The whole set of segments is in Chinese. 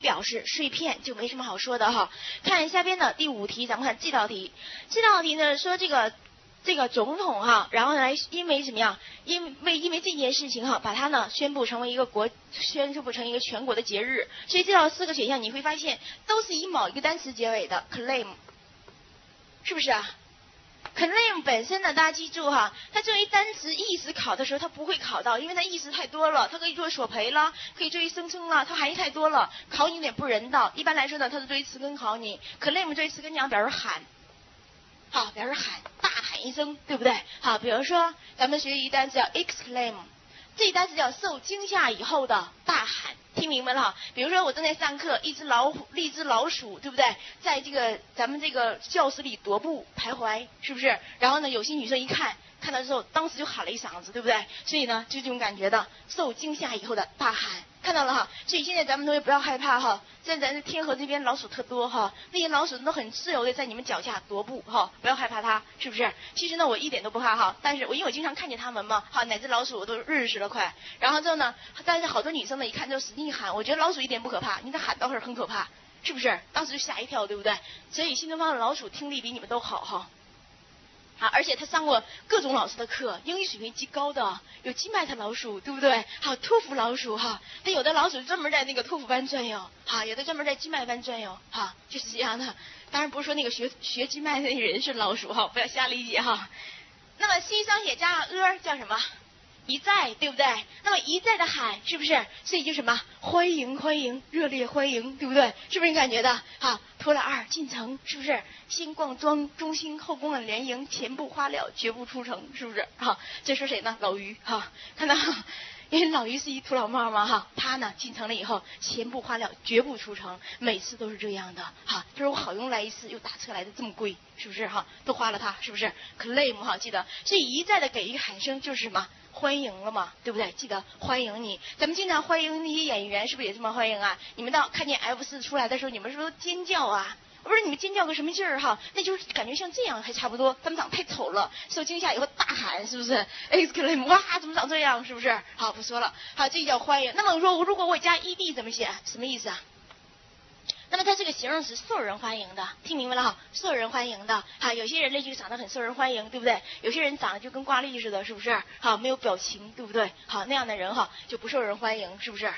表示碎片，就没什么好说的哈。看下边的第5题，咱们看这道题。这道题呢说这个总统哈，然后来因为怎么样？因为这件事情哈，把它呢宣布成一个全国的节日。所以这道4个选项你会发现都是以某一个单词结尾的 claim， 是不是啊？claim 本身呢，大家记住哈，它作为单词意思考的时候，它不会考到，因为它意思太多了，它可以作为索赔啦，可以作为声称啦，它含义太多了，考你有点不人道。一般来说呢，它是作为词根考你 ，claim 作为词根讲表示喊，好，表示喊，大喊一声，对不对？好，比如说咱们学一单词叫 exclaim， 这一单词叫受惊吓以后的大喊。听明白了哈？比如说我正在上课，一只老鼠，对不对？在咱们这个教室里踱步徘徊，是不是？然后呢，有些女生看到之后，当时就喊了一嗓子，对不对？所以呢，就这种感觉的受惊吓以后的大喊，看到了哈。所以现在咱们同学不要害怕哈，现在咱天河这边老鼠特多哈，那些老鼠都很自由的在你们脚下踱步哈，不要害怕它，是不是？其实呢，我一点都不怕哈，但是因为我经常看见它们嘛，哈，哪只老鼠我都认识了快。然后之后呢，但是好多女生呢一看就使劲喊，我觉得老鼠一点不可怕，你这喊倒是很可怕，是不是？当时就吓一跳，对不对？所以新东方的老鼠听力比你们都好哈。啊，而且他上过各种老师的课，英语水平极高的，有金麦特老鼠，对不对？还有托福老鼠哈，他有的老鼠专门在那个托福班转悠，哈，有的专门在金麦班转悠，哈，就是这样的。当然不是说那个学金麦的那人是老鼠哈，不要瞎理解哈。那么 C 双写加上叫什么？一再，对不对？那么一再的喊，是不是？所以就什么欢迎欢迎，热烈欢迎，对不对？是不是你感觉的？好，拖了2进城，是不是？先逛中心，后宫了联营，前不花了，绝不出城，是不是？好，这说谁呢？老于哈，看到。因为老于是一土老帽嘛哈，他呢进城了以后，钱不花了，绝不出城，每次都是这样的哈。他说我好用来一次，又打车来的这么贵，是不是哈？都花了他，是不是 ？claim 哈，记得，所以一再的给一个喊声就是什么？欢迎了嘛，对不对？记得欢迎你，咱们经常欢迎那些演员，是不是也这么欢迎啊？你们看见 F4出来的时候，你们是不是都尖叫啊？我不是你们尖叫个什么劲儿哈？那就是感觉像这样还差不多，他们长太丑了，受惊吓以后大喊，是不是 ？exclaim 哇，怎么长这样？是不是？好，不说了。好，这叫欢迎。那么说，如果我加 ed 怎么写？什么意思啊？那么它是个形容词，受人欢迎的，听明白了哈？受人欢迎的，哈，有些人类就长得很受人欢迎，对不对？有些人长得就跟挂历似的，是不是？好，没有表情，对不对？好，那样的人哈就不受人欢迎，是不是？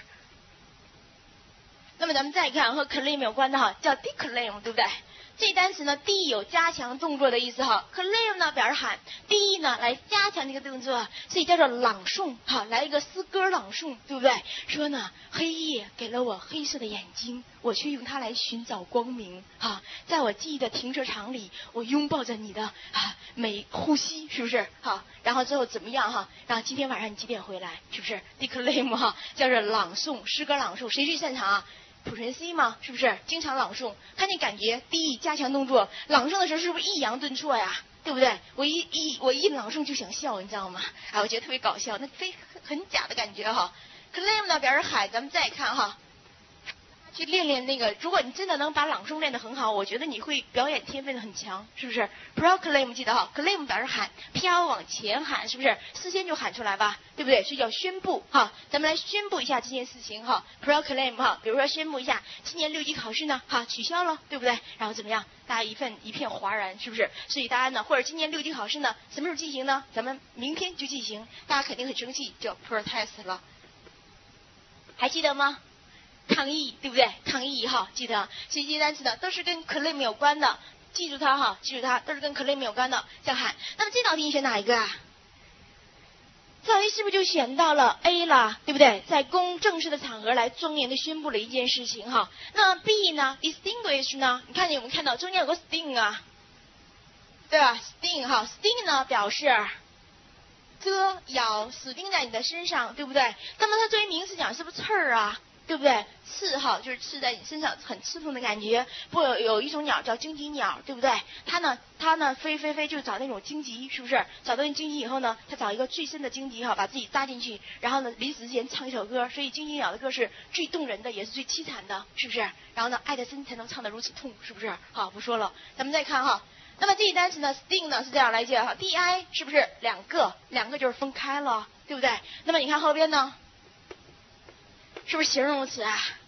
那么咱们再看和 claim 有关的哈，叫 declaim， 对不对？这单词呢 ，d 有加强动作的意思哈 ，claim 呢表示喊 ，d 呢来加强这个动作，所以叫做朗诵哈，来一个诗歌朗诵，对不对？说呢，黑夜给了我黑色的眼睛，我却用它来寻找光明哈，在我记忆的停车场里，我拥抱着你的每呼吸，是不是？好，然后之后怎么样哈？然后今天晚上你几点回来？是不是 ？declaim 哈，叫做朗诵，诗歌朗诵，谁最擅长啊？普纯 C 嘛，是不是经常朗诵？看你感觉第一加强动作，朗诵的时候是不是抑扬顿挫呀？对不对？我一朗诵就想笑，你知道吗？啊，我觉得特别搞笑，那很假的感觉哈。claim 呢表示喊，咱们再看哈。去练练那个，如果你真的能把朗诵练得很好，我觉得你会表演天分很强，是不是 ？proclaim 记得哈 ，claim 表示喊，飘往前喊，是不是？事先就喊出来吧，对不对？所以叫宣布哈。咱们来宣布一下这件事情哈 ，proclaim 哈，比如说宣布一下今年6级考试呢哈取消了，对不对？然后怎么样？大家一片哗然，是不是？所以大家呢，或者今年6级考试呢什么时候进行呢？咱们明天就进行，大家肯定很生气，叫 protest 了，还记得吗？抗议，对不对？抗议哈，记得，所以这些单词呢都是跟 claim 有关的，记住它哈，记住它，都是跟 claim 有关的，叫喊。那么这道题你选哪一个啊？这道题是不是就选到了 A 了，对不对？在正式的场合来庄严的宣布了一件事情哈。那么 B 呢 ？distinguish 呢？你看见我们看到中间有个 sting 啊，对吧 ？sting 哈 ，sting 呢表示割咬，死钉在你的身上，对不对？那么它作为名词讲是不是刺儿啊？对不对？刺哈就是刺在你身上，很刺痛的感觉。不有一种鸟叫荆棘鸟，对不对？它呢飞就找那种荆棘，是不是？找到那荆棘以后呢，它找一个最深的荆棘哈，把自己扎进去，然后呢临死之前唱一首歌。所以荆棘鸟的歌是最动人的，也是最凄惨的，是不是？然后呢，爱得深才能唱得如此痛，是不是？好，不说了，咱们再看哈。那么这一单词呢 ，sting 呢是这样来解哈 ，di 是不是两个就是分开了，对不对？那么你看后边呢？是不是形容词啊？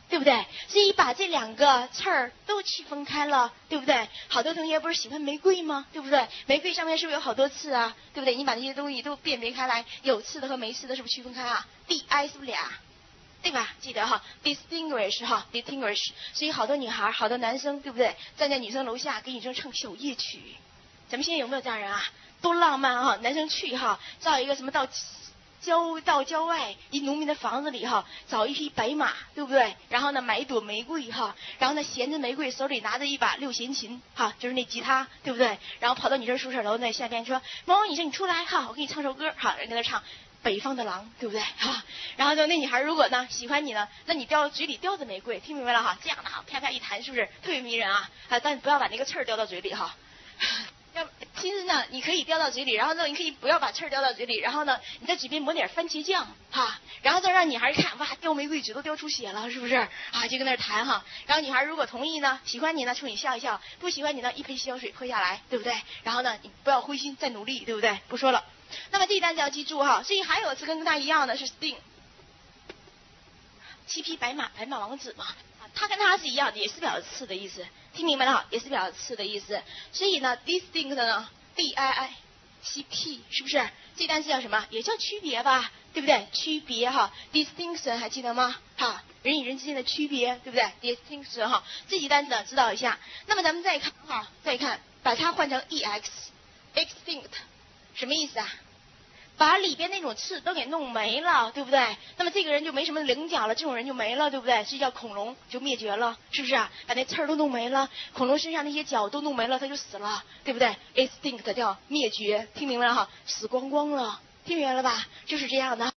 对不对？所以把这两个刺儿都区分开了，对不对？好多同学不是喜欢玫瑰吗？对不对？玫瑰上面是不是有好多刺啊？对不对？你把这些东西都辨别开来，有刺的和没刺的，是不是区分开啊 ？D-I 是不是俩？对吧？记得哈 ，distinguish 哈 ，distinguish。所以好多女孩、好多男生，对不对？站在女生楼下给女生唱小夜曲，咱们现在有没有这样人啊？多浪漫哈！男生去哈，造一个什么到郊外一农民的房子里哈，找一匹白马，对不对？然后呢，买一朵玫瑰哈，然后呢，衔着玫瑰，手里拿着一把六弦琴哈，就是那吉他，对不对？然后跑到女生宿舍楼那下边说：“某某女生，你出来哈，我给你唱首歌哈。”人跟那唱《北方的狼》，对不对哈？然后呢，那女孩如果呢喜欢你呢，那你嘴里叼着玫瑰，听明白了哈？这样的哈，啪啪一弹，是不是特别迷人啊？但不要把那个刺儿叼到嘴里哈。其实呢，你可以叼到嘴里，然后呢，你可以不要把刺儿叼到嘴里，然后呢，你在嘴边抹点番茄酱哈，然后再让女孩看，哇，叼玫瑰纸都叼出血了，是不是啊？就跟那儿弹哈，然后女孩如果同意呢，喜欢你呢，冲你笑一笑；不喜欢你呢，一盆洗脚水泼下来，对不对？然后呢，你不要灰心，再努力，对不对？不说了。那么这一单词要记住哈，所以还有个词跟它一样的是 sting， 七匹白马，白马王子嘛。它跟它是一样的，也是表示刺的意思，听明白了哈？也是表示刺的意思。所以呢 ，distinct 呢 ，D-I-I-C-T 是不是？这单词叫什么？也叫区别吧，对不对？区别哈 ，distinction 还记得吗？哈，人与人之间的区别，对不对 ？distinction 哈，这几单词呢知道一下。那么咱们再看哈，把它换成 extinct， 什么意思啊？把里边那种刺都给弄没了，对不对？那么这个人就没什么棱角了，这种人就没了，对不对？所以叫恐龙就灭绝了，是不是啊？把那刺儿都弄没了，恐龙身上那些角都弄没了，它就死了，对不对 ？extinct 叫灭绝，听明白了哈？死光光了，听明白了吧？就是这样的。